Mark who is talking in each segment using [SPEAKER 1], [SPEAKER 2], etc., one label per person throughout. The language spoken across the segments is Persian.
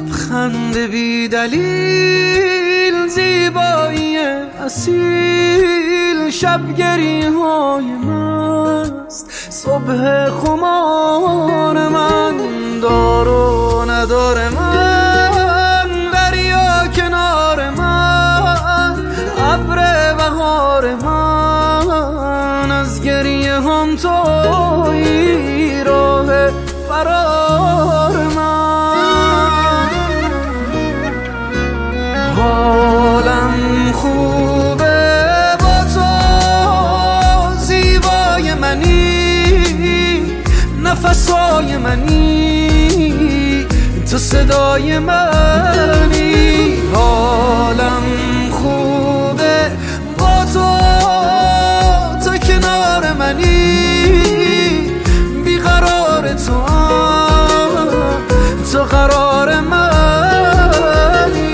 [SPEAKER 1] لبخند بی دلیل، زیبایی اصیل، شبگری های مست، صبح خمار من، دار و ندار من، دریا کنار من، ابر بهار من، از گریه هم تویی راه فرار من. حالم خوبه با تو، زیبای منی، نفسای منی، تو صدای منی. حالم خوبه با تو، تو کنار منی، بیقرار تو قرار منی.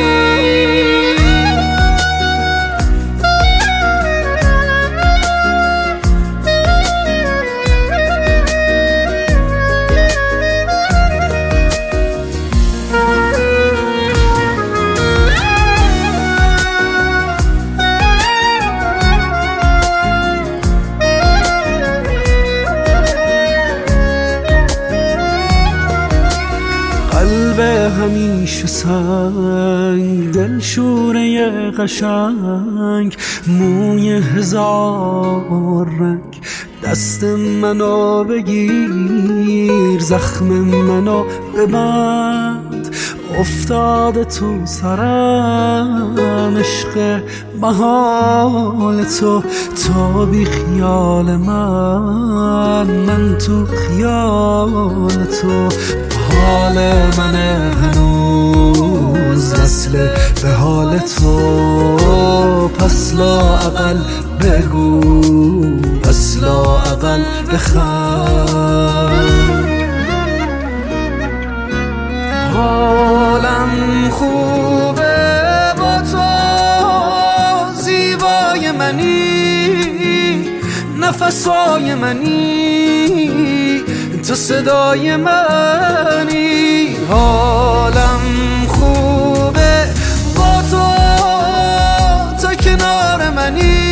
[SPEAKER 1] قلب همیشه سنگ، دل شوره قشنگ، موی هزار رنگ، دست منو بگیر، زخم منو ببند، افتاده تو سرم عشق محال تو، تو بی خیال من تو خیال تو. حال من هنوز وصل به حال تو، پس لااقل بگو، پس لااقل بخند. حالم خوبه با تو، زیبای منی، نفسای منی، تو صدای منی. حالم خوبه با تو، تو کنار منی،